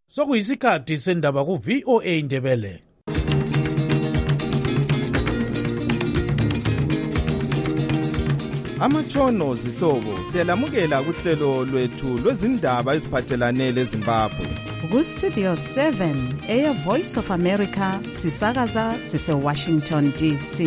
Sokuyisikhathi sendaba ku VOA Indebele. Amatshono zihlobo siyalamukela kuhlelo lwethu lwezindaba eziphathelane leZimbabwe. Ku Studio 7 Air Voice of America sisakaza sise Washington DC.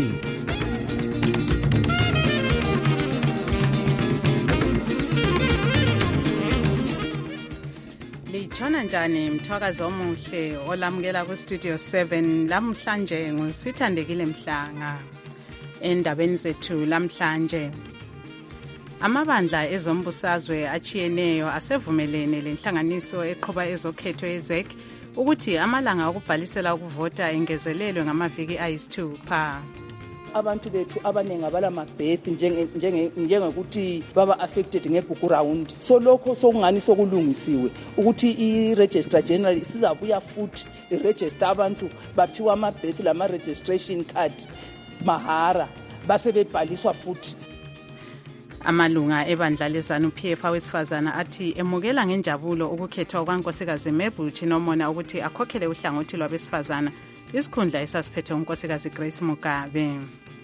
Lichona njani mthwakazi omuhle olamukela ku Studio 7 lamhlanje ngusithandekile Mhlanga. Endabeni zethu lamhlanje amabandla ezombusazwe achiyeneyo asevumelene lenhlanganiso eqhuba ezokhetho ezek ukuthi amalanga okubhalisela ukuvota engezelelwe ngamaviki ayisithupha. Abantu bethu abaningi abalamabhethi njengokuthi baba affected ngebhuku round, so lokho sokungani sokulungisiwe ukuthi i-Registrar General isizabuya futhi i-register abantu baphiwa amabhethi lama registration card mahara base bebhaliswa futhi. Amalunga ebandla leZANU-PF awesifazana athi emukela ngenjabulo ukukhethwa kwaNkosikazi Mebuthi Nomona ukuthi akhokhele uhlangothi lwabesifazana isikhundla esasiphethe uNkosikazi Grace Mugabe.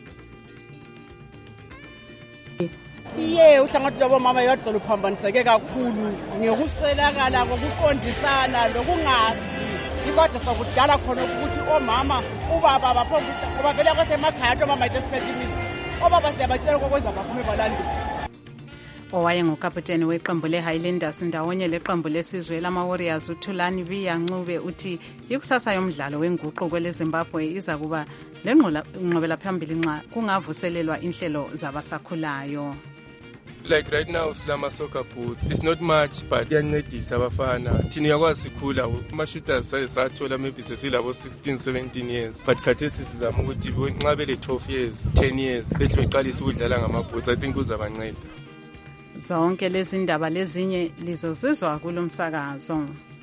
Uhlangothi lwabomama yodwa luphambaniseke kakhulu ngokuswelakala kokuqondisana lokungazi. Kodwa sakudala khona ukuthi omama ubaba baphokuthi ngoba vele kwasemakhaya omama ayesiphethe obaba siyabatshela ukwenza baphume balandela. Owayengukaputeni weqembu leHighlanders ndawonye leqembu lesizwe lama-Warriors uThulani Viyancube uthi ikusasa yomdlalo wenguquko leZimbabwe iza kuba lenqubela phambili nxa kungavuselelwa inhlelo zabasakhulayo. Like right now silama soccer boots, it's not much but iyancedisa abafana. Thina yakwazi sikhula ama-shooters sayesathola maybe sesilabo 16 17 years but khathesi sizama ukuthi nxa bele 12 years 10 years behle beqalise ukudlala ngama-boots. I think kuzabanceda. Zonke lezi ndaba lezinye lizozizwa kulomsakazo.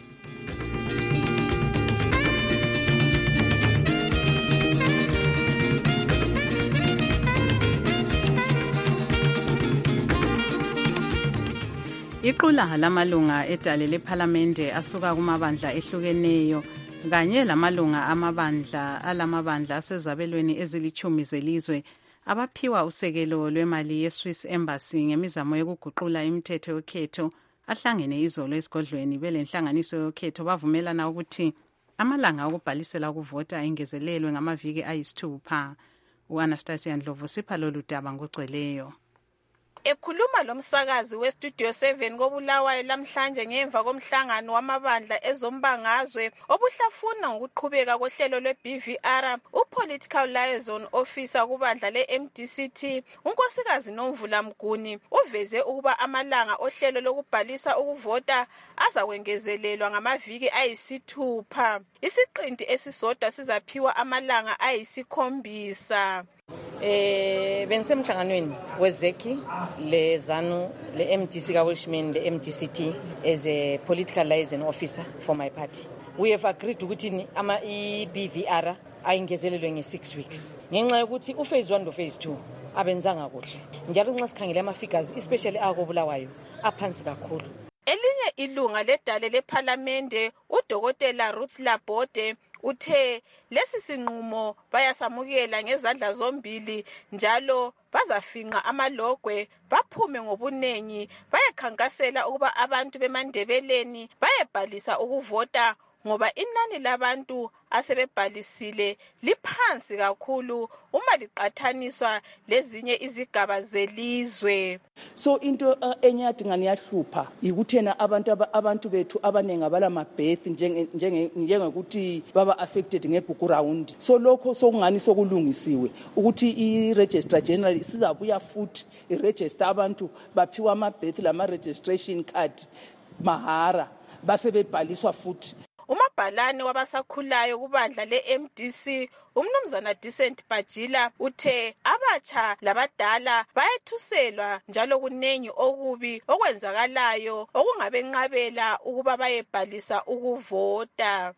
Iqula lamalunga edale lePhalamende asuka kumabandla ehlukeneyo kanye lamalunga alamabandla asezabelweni ezilithumi zelizwe abaphiwa usekelo lwemali ye-Swiss Embassy ngemizamo yokuguqula imithetho yokhetho ahlangene izolo esigodlweni belenhlanganiso yokhetho bavumelana ukuthi amalanga okubhalisela ukuvota engezelelwe ngamaviki ayisithupha. U-Anastasia Ndlovu sipha lolu daba ngogcweleyo. Ekhuluma lomsakazi weStudio 7 koBulawayo lamhlanje ngemva komhlangano wamabandla ezombangazwe obuhlafuna ngokuqhubeka kohlelo lwe-BVR, uPolitical Liaison Officer kubandla le-MDCT uNkosikazi Nomvula Mguni uveze ukuba amalanga ohlelo lokubhalisa ukuvota azakwengezelelwa ngamaviki ayisithupha. Isiqinti esisodwa sizaphiwa amalanga ayisikhombisa. Bengisemhlanganweni wezeki leZANU le-MDC kaWilshman le-MDCT as a political liaison officer for my party. We have agreed ukuthi i-BVR ayingezelelwe nge-6 weeks ngenxa yokuthi uphase 1 nophase 2 abenzanga kuhle njalo nxa sikhangele ama-figures especially akobulawayo aphansi kakhulu. Elinye ilunga ledale lePhalamende uDokotela Ruth Labode uthe lesi sinqumo bayasamukela ngezandla zombili njalo bazafinqa amalogwe baphume ngobunengi bayekhankasela ukuba abantu beMandebeleni bayebhalisa ukuvota ngoba inani labantu asebebhalisile liphansi kakhulu uma liqathaniswa lezinye izigaba zelizwe. So into enyadinga niyahlupha ikuthena abantu bethu abaningi abalamabhethi njengokuthi baba affected ngebhuku round, so lokho sokungani sokulungisiwe ukuthi i-Registrar General isizabuya futhi i-register abantu baphiwa amabhethi lama registration card mahara base bebhaliswa futhi. Umabhalane wabasakhulayo kubandla le-MDC umnumzana Decent Bajila uthe abatsha labadala bayethuselwa njalo kunengi okubi okwenzakalayo okungabenqabela ukuba bayebhalisa ukuvota.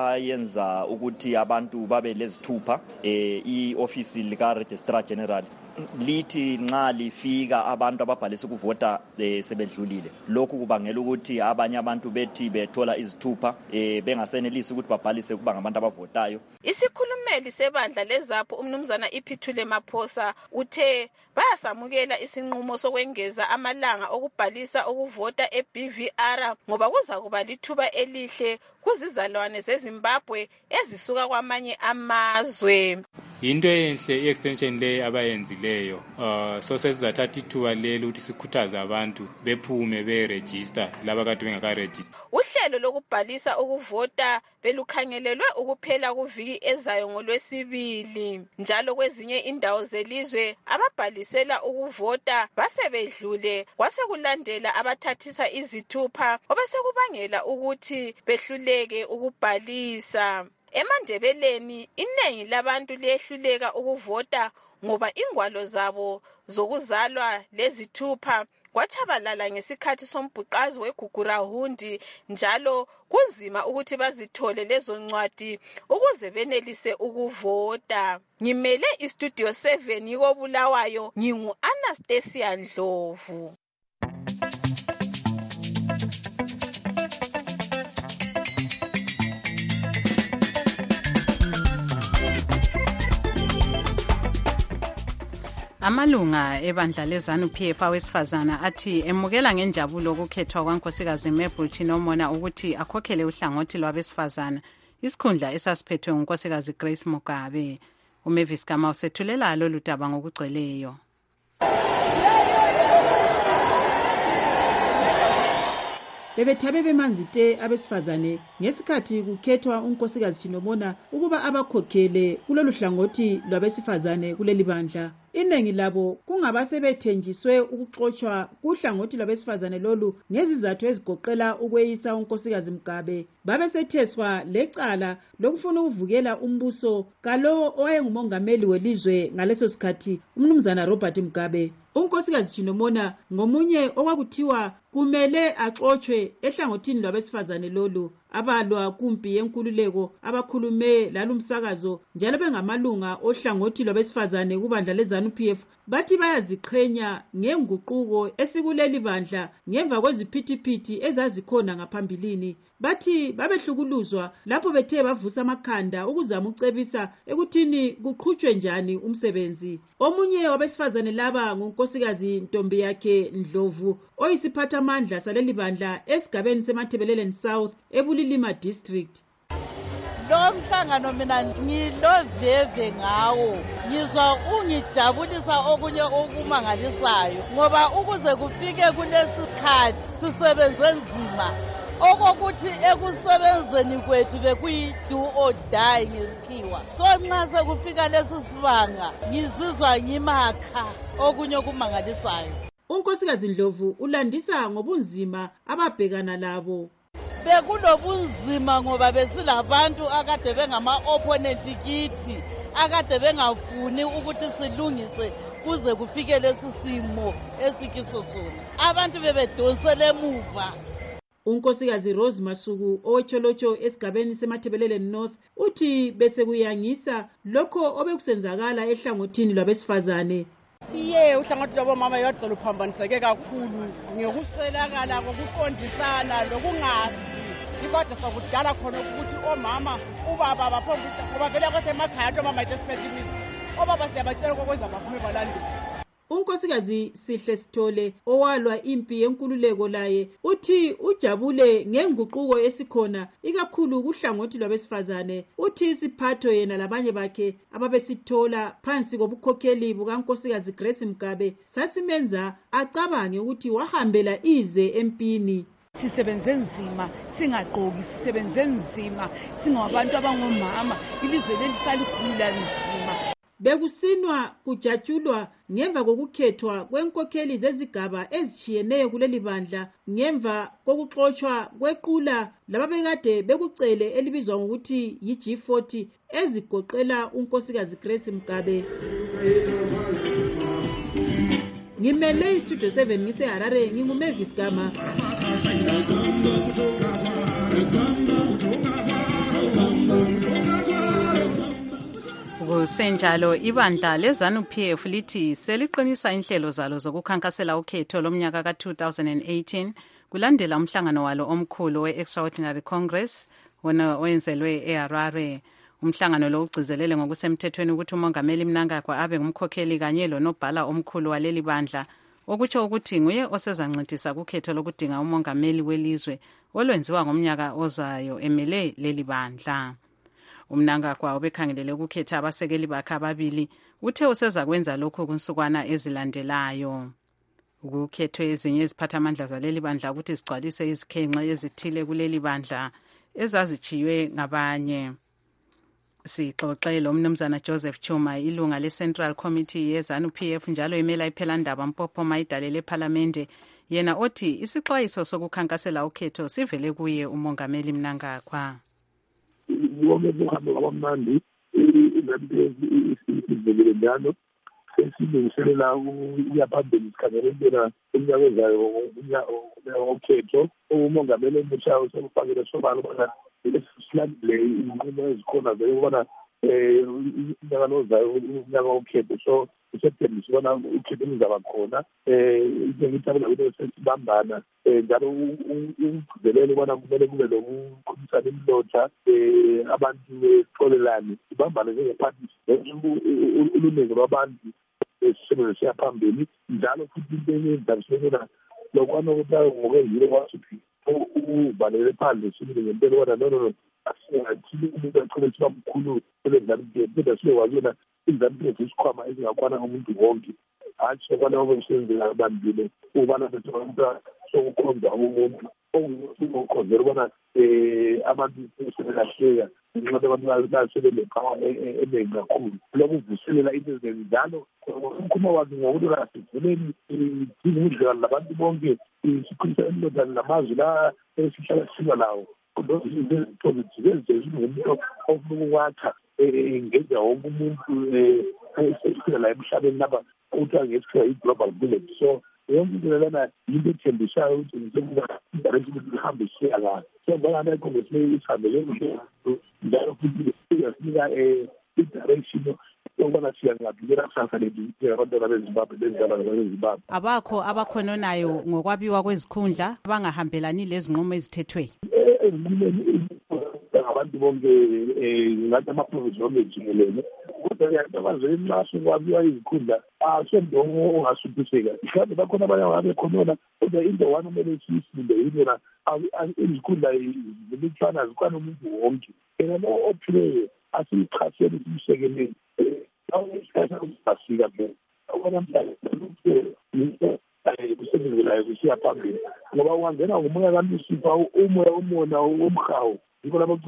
Abayenza ukuthi abantu babe lezithupha i-office lika Registrar General lithi nxa lifika abantu ababhalisa ukuvota sebedlulile. Lokhu kubangela ukuthi abanye abantu bethi bethola izithupha bengasenelisi ukuthi babhalise kuba ngabantu abavotayo. Isikhulumeli sebandla leZAPU umnumzana Iphithule Maphosa uthe bayasamukela isinqumo sokwengeza amalanga okubhalisa ukuvota eBVR ngoba kuza kuba lithuba elihle kuzizalwane zeZimbabwe ezisuka kwamanye amazwe. Into enhle i-extension le abayenzileyo so sesizathatha ithuba lelo ukuthi sikhuthaze abantu bephume beregister laba kade bengakaregister. Uhlelo lokubhalisa ukuvota belukhangelelwe ukuphela kuviki ezayo ngoLwesibili, njalo kwezinye indawo zelizwe ababhalisela ukuvota basebedlule kwasekulandela abathathisa izithupha obesekubangela ukuthi behluleke ukubhalisa. EmaNdebeleni inengi labantu liyehluleka ukuvota ngoba ingwalo zabo zokuzalwa lezithupha kwatshabalala ngesikhathi sombhuqazi weGugurahundi, njalo kunzima ukuthi bazithole lezo ncwadi ukuze benelise ukuvota. Ngimele iStudio 7 yikoBulawayo, ngingu-Anastasia Ndlovu. Amalunga ebandla leZANU-PF awesifazana athi emukela ngenjabulo ukukhethwa kwaNkosikazi Mebruchi Nomona ukuthi akhokhele uhlangothi lwabesifazana, isikhundla esasiphethwe nguNkosikazi Grace Mugabe. uMavis Gama usethulela lolu daba ngokugcweleyo. Bebethabe bemanzite abesifazane ngesikhathi kukhethwa uNkosikazi Chinomona ukuba abakhokhele kulolu hlangothi lwabesifazane kuleli bandla. Inengi labo kungabasebethenjiswe ukuxoxwa kuhlangothi lwabesifazane lolu ngezizathu ezigoqela ukweyisa uNkosikazi Mugabe. Babesetheswa lecala lokufuna ukuvukela umbuso kalowo owayengumongameli welizwe ngaleso sikhathi umnumzana Robert Mugabe. uNkosikazi Chinomona ngomunye okwakuthiwa kumele axoxwe ehlangothini lwabesifazane lolu. Abalwa kumpi yenkululeko abakhulume lalumsakazo njalo bengamalunga ohlangothi lwabesifazane kubandla leZANU-PF bathi bayaziqhenya ngenguquko esikuleli bandla ngemva kweziphithiphithi ezazikhona ngaphambilini. Bathi babehlukuluzwa lapho bethe bavusa amakhanda ukuzama ucebisa ekuthini kuqhutshwe njani umsebenzi. Omunye wabesifazane laba nguNkosikazi Ntombi yakhe Ndlovu oyisiphathamandla saleli bandla esigabeni seMathebeleleni South eBulilima District. Lo mhlangano mina ngiloveve ngawo, ngizwa ungijabulisa okunye okumangalisayo ngoba ukuze kufike kulesi sikhathi sisebenze nzima okokuthi ekusebenzeni kwethu bekuyi-do or die ngesikhiwa. So nxa sekufika lesi sibanga ngizizwa ngimakha okunye okumangalisayo. uNkosikazi Ndlovu ulandisa ngobunzima ababhekana labo. Bekulobunzima ngoba besilabantu akade bengama-opponent kithi akade bengafuni ukuthi silungise kuze kufike lesi simo esikiso sona. Abantu bebedonsele emuva. uNkosikazi Rose Masuku owetsholotsho esigabeni seMathebeleleni North uthi bese kuyangisa lokho obekusenzakala ehlangothini lwabesifazane. Uhlangothi lwabomama yodwa luphambaniseke kakhulu ngekuswelakala kokuqondisana lokungazi. Kodwa sakudala khona ukuthi omama ubaba baphombuza ngoba vele kwasemakhaya omama ayesiphethe obaba siyabatshela kokwenza baphume balandela. uNkosikazi Sihle Sithole owalwa impi yenkululeko laye uthi ujabule ngenguquko esikhona ikakhulu kuhlangothi lwabesifazane. Uthi isiphatho yena labanye bakhe ababesithola phansi kobukhokheli bukaNkosikazi Grace Mugabe sasimenza acabange ukuthi wahambela ize empini. Sisebenze nzima singaqoki, sisebenze nzima singabantu abangomama, ilizwe lelisaligula nzima. Bekusinwa kujatshulwa ngemva kokukhethwa kwenkokheli zezigaba ezitshiyeneyo kuleli bandla ngemva kokuxoxwa kwequla lababekade bekucele elibizwa ngokuthi yi-G40 ezigoqela uNkosikazi Grace Mugabe. Ngimele iStudio 7 ngiseHarare, nginguMavis Gama. Kusenjalo ibandla leZANU-PF lithi seliqinisa inhlelo zalo zokukhankasela ukhetho lomnyaka ka-2018 kulandela umhlangano walo omkhulu we-Extraordinary Congress wona oyenzelwe eHarare. Umhlangano lo ugcizelele ngokusemthethweni ukuthi uMongameli Mnangagwa abe ngumkhokheli kanye lonobhala omkhulu waleli bandla, okutsho ukuthi nguye osezancedisa kukhetho lokudinga umongameli welizwe olwenziwa ngomnyaka ozayo emele leli bandla. UMnangagwa ubekhangelele ukukhetha abasekeli bakhe ababili, uthe useza kwenza lokhu kunsukwana ezilandelayo. Ukukhethwe ezinye iziphathamandla zaleli bandla ukuthi zigcwalise izikhenxe ezithile kuleli bandla ezazichiywe ngabanye. Sixoxe lo mnumzana Joseph Chuma, ilunga le-Central Committee ye-ZANU-PF njalo imela iPhelandaba Mpophoma idalele ePhalamende, yena othi isixwayiso sokukhankasela ukhetho sivele kuye uMongameli Mnangagwa. Wonke uhambo kwamnandi izivele njalo sesilungiselela ukuya phambili sikhangelela umnyaka ozayo ukhetho. Umongameli omusha usekufakile sobala ubona silandile inqumo ezikhona zokubona umnyaka ozayo umnyaka wokhetho. So uSeptember sibona ukhetho luzaba khona. Ngiyithanda ukuthi sesibambana njalo ugcizelele ubona kumele kube lokukhulumisana imlotha abantu bexolelane sibambane njengephathi uluningi lwabantu sisebenzisa phambili njalo futhi into enyenzayo lokwana ukuthi ngokwenzile kwasuthi uvalele phandle sibili ngempela wona no asingathini umuntu achole siba mkhulu kwezanupf kodwa siyewazona izanupf isikhwama ezingakwana umuntu wonke hatshi okwana obesenzela abambile ubana bethola sokukhonza umuntu okukhonzela ubona abantu sebelahleka ngenxa abantu basebenephawa eningi kakhulu. Lokhu kuvuselela into ezinjalo umkhuma wazi ngokuthi kasivuleni indlela labantu bonke sikhulisa emlodani namazwi la esihlala siba lawo umuntu ofuna ukwakha ngenza wonke umuntu esifika la emhlabeni lapha ukuthi angesikhiwa i-global village. So yonke into lena yinto ethembisayo ukuthi ngisebenza ihambe isiya kahle. So ngakho icongress isihambele njalo futhi iyasinika i-direction yokubana siyangabikela kusasa lethu abantwana bezimbabwe benzala bezimbabwe. Abakho abakhononayo ngokwabiwa kwezikhundla abangahambelani lezinqumo ezithethwe ezinqumeni abantu bonke ngathi amaprovinsi bonke jikelele. Kodwa yabazwe nxaso kwabiwa izikhundla asendongo ongasuthiseka mhlawumbe bakhona abanye ababekhonona kodwa into one kumele siyisinde yinona izikhundla zimithwana zikwana umuntu wonke yena lo ophileyo asiyichasele simsekeleni awusikhathi phela okona mhlawumbe kusebenzelayo kusiya phambili ngoba ungangena ngomoya kaLucifer umoya umona womhawu yiko lapho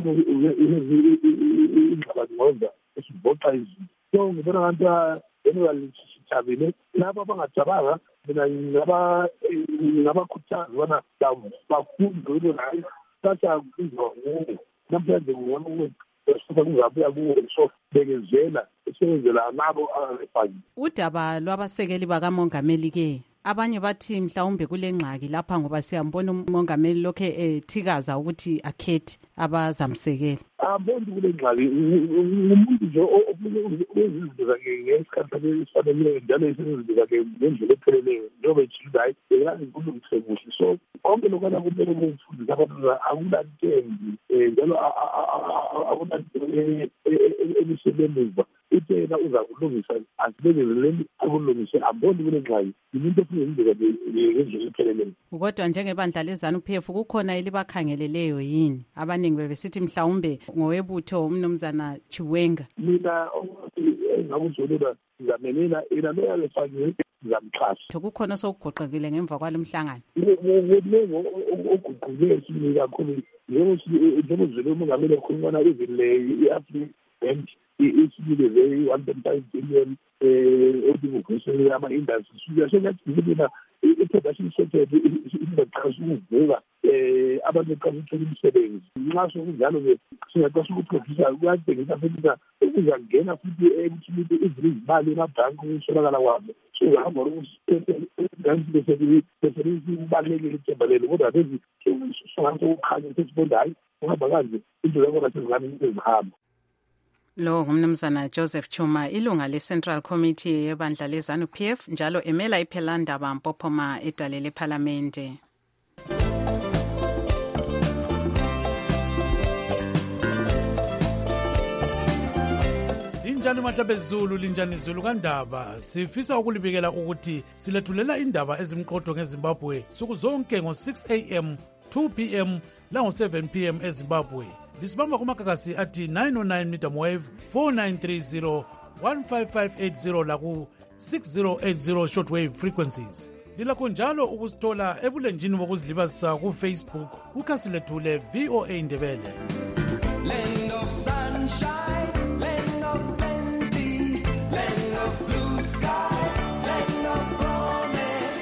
ingxabangxoza esivoxa izinto. So ngibona abantu sithabile laba abangajabanga mina ngabakhuthaza ubona bafunde into nayo sacha kuzwa nguwe namhlanje ngibona ukuthi kungabuya kuwo so bekezela esebenzela nabo abafaki. Udaba lwabasekeli bakamongameli-ke abanye bathi mhlawumbe kule ngxaki lapha ngoba siyambona umongameli lokhe ethikaza ukuthi akhethe abazamsekela. Abona kule ngxaki umuntu nje ozizinto zakhe ngesikhathi esifaneleyo njalo izinto zakhe ngendlela epheleleyo njengoba ejile hayi bekulungise kuhle. So konke lokana kumele kumfundisa abantu akulantembi njalo akulanto emisebenzi uthe uza kulungisa asibekeleleni akulungise amboni kule ngxaki umuntu ofuna indlela ngendlela epheleleyo. Kodwa njengebandla leZANU-PF kukhona elibakhangeleleyo yini? Abaningi bebesithi mhlawumbe ngowebutho umnumzana Chiwenga. Mina engakuzolula ngamenela ina lo yalefakiwe ngamxhasa. Kukhona sokugoqekile ngemva kwalo mhlangano. Ngoba oguqule sini kakhulu njengozwele umongameli ekhulumana izile i-Africa Bank isibile ve 1.5 billion odingukhosi ama-industries siyasengathina i-production sector ingaqhasa ukuvuka abantu beqasa ukuthola imisebenzi nxa sokunjalo-ke singaqasa ukuprodusa kuyadingeka futhi ukuzangena futhi ekuthi izile izimali emabhanki ukusolakala kwazo so uhamba besebenzisa ithembalelo kodwa lezi songathi ukukhanya sesibonda hayi uhamba kanje into yakona sezingane ezihamba. Lo ngumnumzana Joseph Chuma, ilunga le-Central Committee yebandla le-ZANU-PF, njalo emela iPhelandaba Mpophoma edale lephalamende. Linjani mahlabezulu, linjani Zulu kaNdaba. Sifisa ukulibikela ukuthi silethulela indaba ezimqotho ngeZimbabwe suku zonke ngo-6 am, 2 pm lango-7 pm eZimbabwe. Lisibamba kumagagasi athi 909 medium wave, 4930, 15580 laku 6080 shortwave frequencies. Lilakho njalo ukusithola ebulenjini bokuzilibazisa ku-Facebook kukhasi lethu le VOA Indebele. Land of sunshine, land of plenty, land of blue sky, land of promise,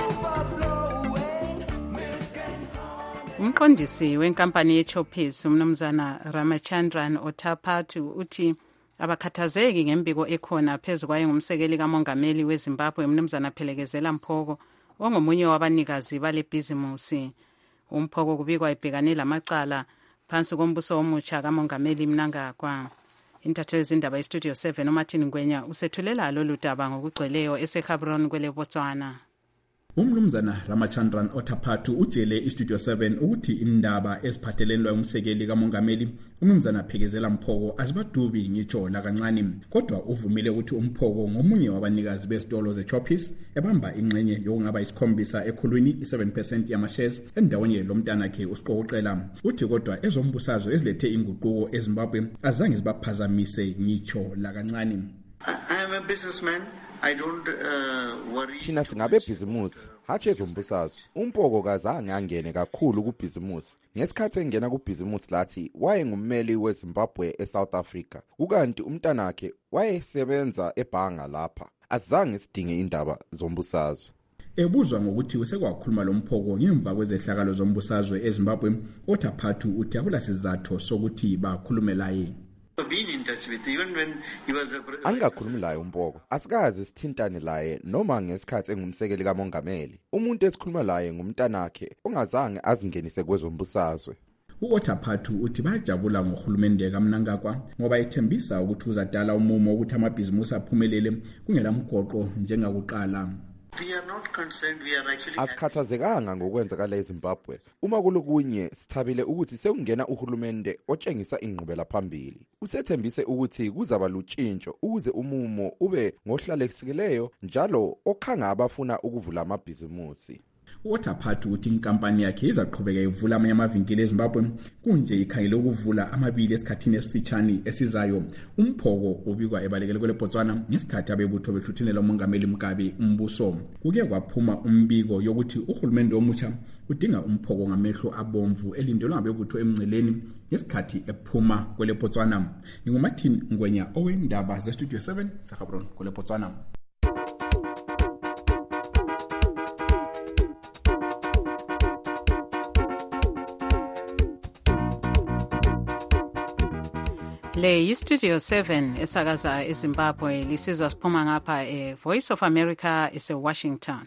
overflowing milk and honey. Umqondisi wenkampani yeChoppies umnumzana Ramachandran Otapato uthi abakhathazeki ngembiko ekhona phezu kwaye ngumsekeli kamongameli weZimbabwe umnumzana Phelekezela Mphoko ongomunye wabanikazi bale bhizimusi. Umphoko kubikwa ibhekane lamacala phansi kombuso omutsha kamongameli Mnangagwa. Intatheli zindaba eStudio 7 uMartin Ngwenya usethulela lolu daba ngokugcweleyo eseCameroon kwele Botswana. Umnumzana Ramachandran Otapato utshele iStudio 7 ukuthi indaba eziphathelene umsekeli kamongameli umnumzana Phelekezela Mphoko azibadubi ngitsho la kancane, kodwa uvumile ukuthi umphoko ngomunye wabanikazi bezitolo zeChoppies ebamba ingxenye yokungaba isikhombisa ekhulwini 7% yamashares endaweni lomntanakhe usiqoqela. Uthi kodwa ezombusazwe ezilethe inguquko eZimbabwe azange zibaphazamise ngitsho la kancane. I am a businessman. I don't worry. Thina singabe bhizimusi hatshe ezombusazwe. Umphoko kazange angene kakhulu kubhizimusi. Ngesikhathi engena kubhizimusi lathi waye ngummeli weZimbabwe eSouth Africa. Ukanti umntanakhe wayesebenza ebhanga lapha. Azange sidinge indaba zombusazwe. Ebuzwa ngokuthi usekwakhuluma lomphoko ngemva kwezehlakalo zombusazwe eZimbabwe, Otapato uthi akula sizathu sokuthi bakhulume laye. Angakhulumi laye umphoko. Asikazi sithintane laye noma ngesikhathi engumsekeli kamongameli. Umuntu esikhuluma laye ngumntanakhe ongazange azingenise kwezombusazwe. U-Otapato uthi bajabula ngohulumende kaMnangagwa ngoba ethembisa ukuthi uzadala umumo ukuthi amabhizimusi aphumelele kungela mgoqo njengakuqala. We are not concerned, we are actually... Asikhathazekanga ngokwenzakala eZimbabwe. Uma kulokunye sithabile ukuthi sekungena uhulumende otshengisa ingqubela phambili. Usethembise ukuthi kuzaba lutshintsho ukuze umumo ube ngohlalekileyo njalo okhanga abafuna ukuvula amabhizimusi. U-Otapato uthi inkampani yakhe izaqhubeka ivula amanye amavinkili eZimbabwe kunje ikhangele ukuvula amabili esikhathini esifitshane esizayo. Umphoko ubikwa ebalekele kwele Botswana ngesikhathi abebutho behluthunela umongameli Mugabe umbuso. Kuke kwaphuma umbiko yokuthi uhulumende omutsha udinga umphoko ngamehlo abomvu elindelwe ngabebutho emngceleni ngesikhathi ephuma kwele Botswana. NginguMartin Ngwenya owendaba zeStudio 7 eCameroon kwele Botswana. Le yiStudio 7 esakaza eZimbabwe lisizwa siphuma ngapha Voice of America eseWashington.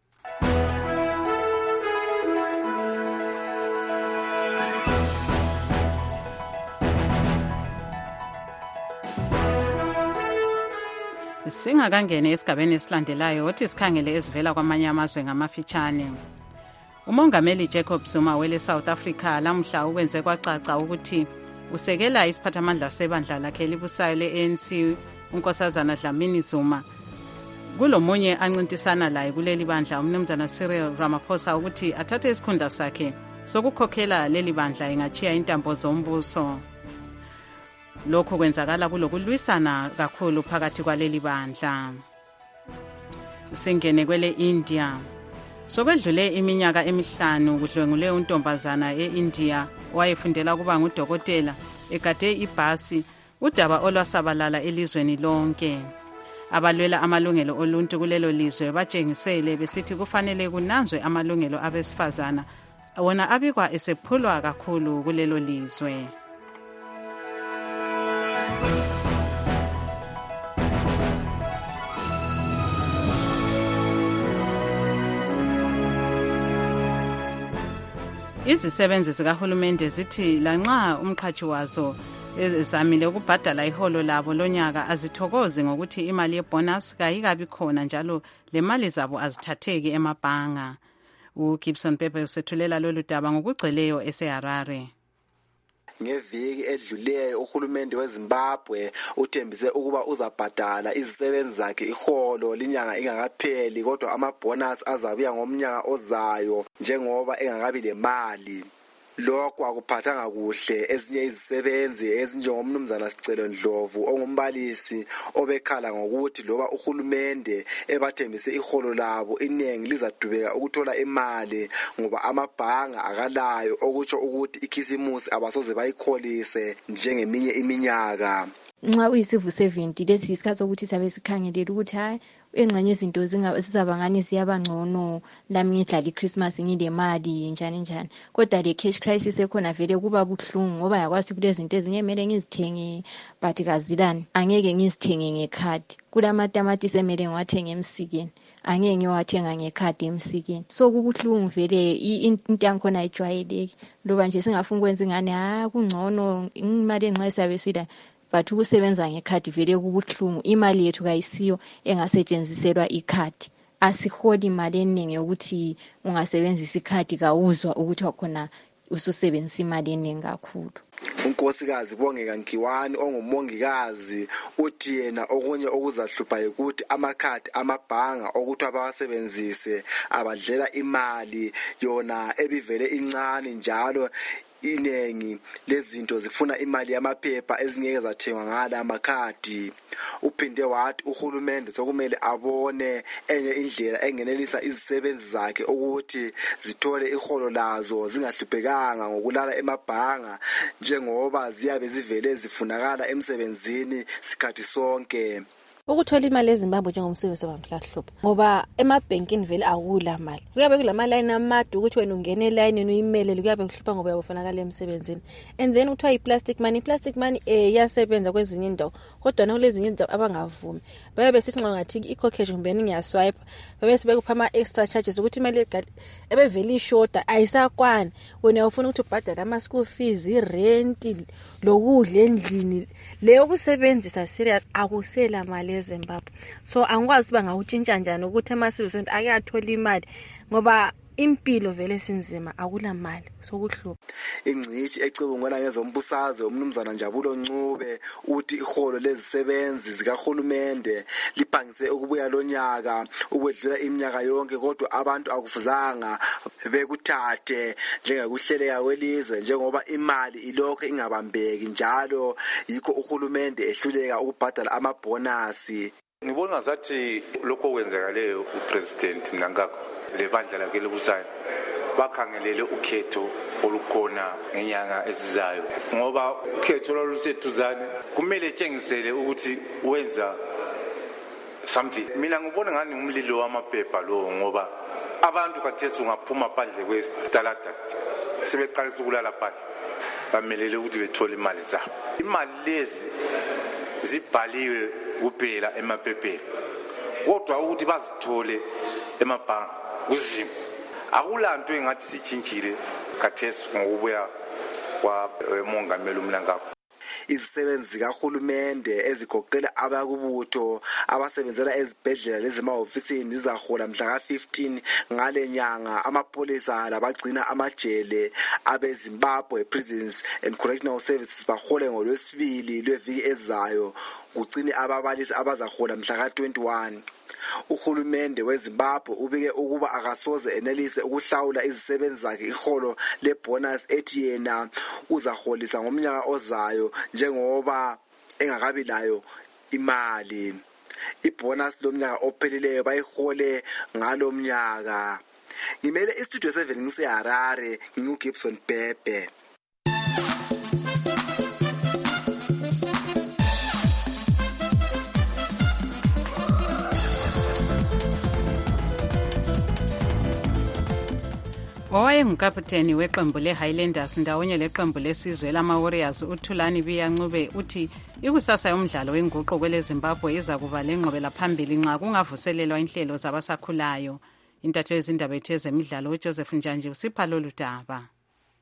Singakangene esigabeni esilandelayo othi sikhangele ezivela kwamanye amazwe ngamafitshane. Umongameli Jacob Zuma wele South Africa lamhla ukwenze kwacaca ukuthi usekela isiphathamandla sebandla lakhe libusayo le-ANC unkosazana Dlamini Zuma. Kulomunye ancintisana laye kuleli bandla umnumzana Cyril Ramaphosa ukuthi athathe isikhundla sakhe sokukhokhela leli bandla engachiya intambo zombuso. Lokho kwenzakala kulokulwisana kakhulu phakathi kwaleli bandla. Singene kwele India. Sokwedlule iminyaka emihlanu kudlwengule untombazana eIndia wayefundela kuba ngudokotela egade ibhasi udaba olwasabalala elizweni lonke. Abalwela amalungelo oluntu kulelo lizwe batshengisele besithi kufanele kunanzwe amalungelo abesifazana wona abikwa esephulwa kakhulu kulelo lizwe. Izisebenzi zikahulumende zithi lanxa umqhathi wazo ezamile ukubhadala iholo labo lonyaka azithokoze ngokuthi imali yebonus kayikabi khona njalo le mali zabo azithatheki emabhanga. uGibson Pepe usethulela lolu daba ngokugcweleyo eseHarare. Ngeviki edluleyo uhulumende weZimbabwe uthembise ukuba uzabhadala izisebenzi zakhe iholo linyanga ingakapheli, kodwa amabonus azabuya ngomnyaka ozayo njengoba engakabi lemali. Lokho akuphathanga kuhle ezinye izisebenzi ezinjengomnumzana Sicelo Ndlovu ongumbalisi obekhala ngokuthi loba uhulumende ebathembise iholo labo inengi lizadubeka ukuthola imali ngoba amabhanga akalayo, okutsho ukuthi ikhisimusi abasoze bayikholise njengeminye iminyaka. Nxa uyisivu 70 lesi isikhathi sokuthi sabe sikhangelele ukuthi hayi engxenye izinto zizabangani ziyaba ngcono, lami ngidlala iChristmas ngile mali njani, kodwa le cash crisis ekhona vele kuba buhlungu ngoba yakwazi kulezinto ezinye emele ngizithenge but kazilani angeke ngizithenge ngekhadi. Kulamatamatisi emele ngiwathenge emsikeni angeke ngiyowathenga ngekhadi emsikeni, so kubuhlungu vele into yankhona ayijwayeleki. Loba nje singafuna ukwenza ingane kungcono imali enxa isabe sida, but ukusebenza ngekhadi vele kubuhlungu. Imali yethu kayisiyo engasetshenziselwa ikhadi, asiholi imali eningi ukuthi ungasebenzisa ikhadi kawuzwa ukuthi wakhona ususebenzisa imali eningi kakhulu. Unkosikazi Bongeka Nkiwani ongumongikazi uthi yena okunye okuzahlupha ukuthi amakhadi amabhanga okuthi abawasebenzise abadlela imali yona ebivele incane, njalo inengi lezinto zifuna imali yamaphepha ezingeke zathengwa ngala amakhadi. Uphinde wathi uhulumende sokumele abone enye indlela engenelisa izisebenzi zakhe ukuthi zithole iholo lazo zingahluphekanga ngokulala emabhanga njengoba ziyabe zivele zifunakala emsebenzini sikhathi sonke. Ukuthola imali eZimbabwe njengomsebenzi wabantu kahlupha ngoba emabhenkini vele akula mali. Kuyabe kulama line amade ukuthi wena ungene line uyimele, kuyabe kuhlupha ngoba uyabofanakala emsebenzini. And then uthiwa i-plastic money iyasebenza kwezinye indawo, kodwa nakulezinye indawo abangavumi bayabe sithi nxa ngathi i-cocation kumbe ngiyaswipe babe sebekupha ama extra charges ukuthi imali ebevele ishorta ayisakwani. Wena ufuna ukuthi ubhadale ama school fees, i-rent, lokudla endlini, leyo kusebenzisa serious akusela mali eZimbabwe. So angikwazi bangawutshintsha njani ukuthi ama-civil ake athola imali ngoba impilo vele sinzima, akula mali, sokuhlupha. Ingcishi ecubungela ngezombusazwe umnumzana Njabulo Ncube uthi iholo lezisebenzi zikahulumende liphangise ukubuya lonyaka ukwedlula iminyaka yonke, kodwa abantu akufuzanga bekuthathe njengekuhleleka kwelizwe njengoba imali ilokho ingabambeki, njalo yikho uhulumende ehluleka ukubhadala amabonasi. Ngibona ngathi lokho kwenzakaleyo uPresident Mnangagwa lebandla lakhe lobusayo bakhangelele ukhetho olukhona ngenyanga ezizayo, ngoba ukhetho loluseduzane kumele tshengisele ukuthi wenza something. Mina ngibona ngani umlilo wamaphepha lo, ngoba abantu kathesi ungaphuma phandle kwesitalada sebeqalisa ukulala phandle, bamelele ukuthi bethole imali zabo. Imali lezi zibhaliwe kuphela emaphepheni, kodwa ukuthi bazithole emabhanga kuzima. Akulanto engathi sitshintshile kathesi ngokubuya kwaMongameli uMnangagwa. Izisebenzi zikahulumende ezigoqela abakubutho abasebenzela ezibhedlela lezemahofisini zizahola mhla ka-15 ngale nyanga. Amapolisa labagcina amajele abeZimbabwe Prisons and Correctional Services bahole ngoLwesibili lweviki ezayo, kugcine ababalisi abazahola mhla ka-21. Uhulumende weZimbabwe ubike ukuba akasoze enelise ukuhlawula izisebenzi zakhe iholo lebonus ethi yena uzaholisa ngomnyaka ozayo njengoba engakabi layo imali. Ibonus lomnyaka ophelileyo bayihole ngalomnyaka. Ngimele istudio 7 ngiseHarare, nginguGibson Pepe. Owayengukaputeni weqembu le-Highlanders ndawonye leqembu lesizwe lama-Warriors uThulani Biyancube uthi ikusasa yomdlalo wenguqu kweleZimbabwe iza kuba lengqobela phambili nxa kungavuselelwa inhlelo zabasakhulayo. Intatheli yezindaba ethu ezemidlalo uJoseph Njanje usipha lolu daba.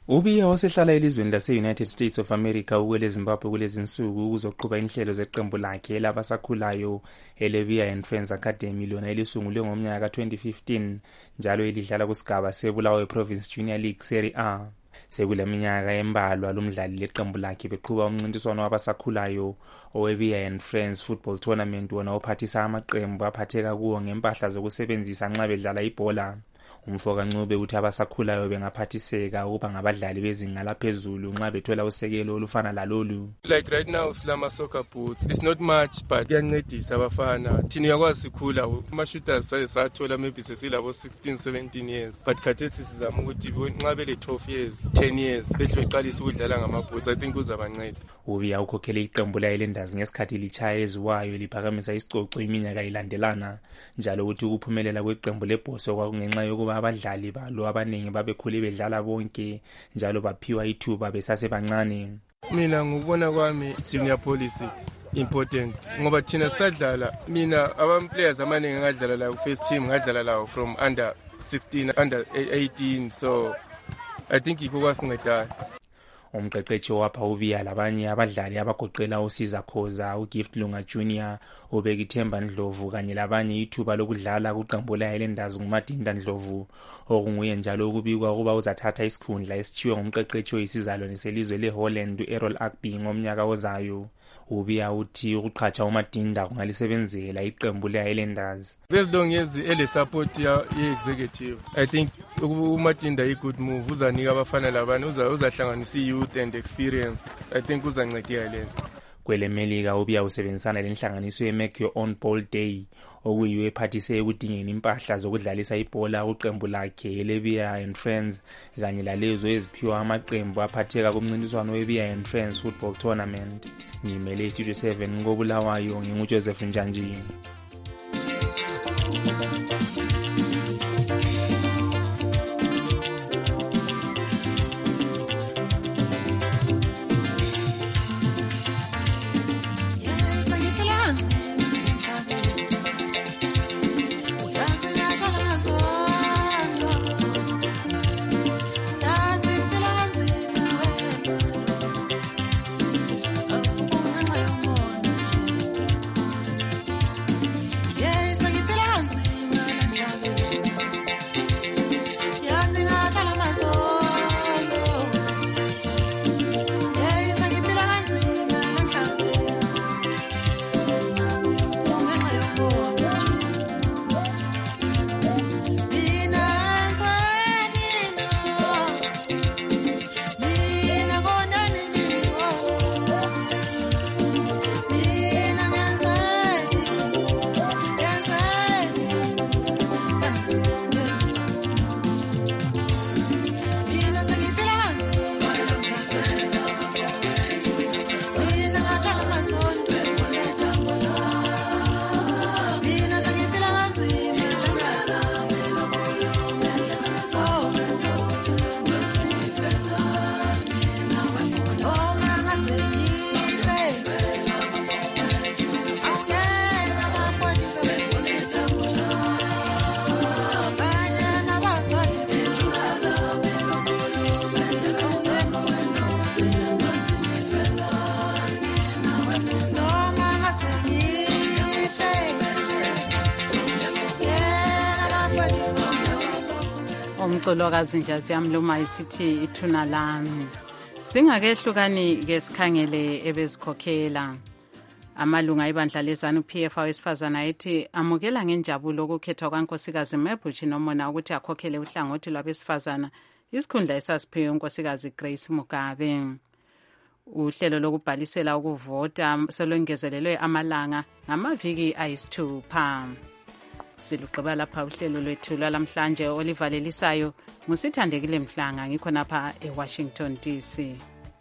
Ubiya wasehlala elizweni lase-United States of America ukwele Zimbabwe kulezi nsuku ukuzoqhuba inhlelo zeqembu lakhe labasakhulayo eleBia and Friends Academy lona elisungulwe ngomnyaka ka-2015 njalo elidlala kusigaba seBulawayo Province Junior League Serie A. Sekuleminyaka embalwa lumdlali leqembu lakhe beqhuba umncintiswano wabasakhulayo oweBia and Friends Football Tournament wona ophathisa amaqembu aphatheka kuwo ngempahla zokusebenzisa nxa bedlala ibhola. Umfoka Ncube uthi abasakhulayo bengaphathiseka ukuba ngabadlali bezinga laphezulu nxa bethola usekelo olufana lalolu. Like right now silama soccer boots, it's not much but kuyancedisa abafana. Thina yakwazi sikhula ama-shooters sathola maybe sesilabo 16-17 years but khathethi sizama ukuthi nxa bele 12 years 10 years behle beqalisa ukudlala ngama-boots. I think kuzabanceda. Ubiya ukhokhele iqembu le-Islanders ngesikhathi litshaya eziwayo liphakamisa isicoco iminyaka ilandelana njalo ukuthi ukuphumelela kweqembu lebhoso kwakungenxa yokuba abadlali balo abaningi babekhule bedlala bonke njalo baphiwa ithuba besasebancane. Mina ngubona kwami senior policy important ngoba thina sisadlala, mina players abaningi ngadlala la first team, ngadlala la from under 16 under 18, so I think ikho kwasincedayo. Umqeqeshi wapha Ubiya labanye abadlali abagoqela uSiza Khoza, uGift Lunga Jr, uBekithemba Ndlovu kanye labanye ithuba lokudlala kuqembu le-Highlanders nguMadinda Ndlovu okunguye njalo ukubikwa ukuba uzathatha isikhundla esithiwe ngumqeqeshi oyisizalwane selizwe leHolland u-Errol Agby ngomnyaka ozayo. Ubiya uthi ukuqhatsha uMadinda kungalisebenzela iqembu le-Highlanders. Very long years ele support ye-executive. I think uMadinda i-good move, uzanika abafana labanye, uzahlanganisa i-youth and experience. I think uzancedisa lena. Kwele Melika Ubiya usebenzisana lenhlanganiso ye-Make Your Own Ball Day okuyiyo ephathise ekudingeni impahla zokudlalisa ibhola uqembu lakhe eleBia and Friends kanye lalezo eziphiwa amaqembu aphatheka kumncintiswano weBia and Friends Football Tournament. Ngimele Studio 7 ngoBulawayo nginguJoseph Njanji. Umculo kaZinjazi yamluma isithi ithuna lami. Singakehlukani ke sikhangele ebezikhokhela. Amalunga ebandla lezanu PF awesifazana ethi amukela ngenjabulo ukukhethwa kwaNkosikazi Mebuchi nomona ukuthi akhokhele uhlangothi lwabesifazana isikhundla esasiphiwe uNkosikazi Grace Mugabe. Uhlelo lokubhalisela ukuvota selongezelelwe amalanga ngamaviki ayisithupha. Silugqiba lapha uhlelo lwethu lwalamhlanje olivalelisayo ngusithandekile Mhlanga ngikho napha eWashington DC.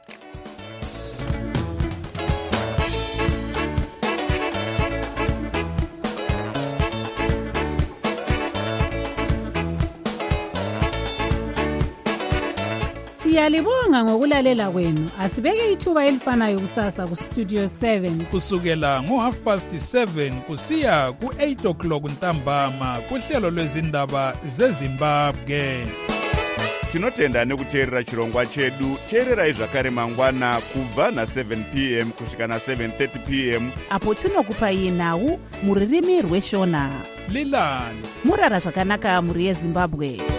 Siyalibonga ngokulalela kwenu. Asibeke ithuba elifanayo kusasa ku Studio 7 kusukela ngo7:30 kusiya ku8 o'clock ntambama kuhlelo lwezindaba zeZimbabwe. tinotenda nekuteerera chirongwa chedu. teererai zvakare mangwana kubva na7 p.m. kusvika na7:30 p.m. apo tinokupai nhau muririmi rweshona. lilani murara zvakanaka muri yezimbabwe.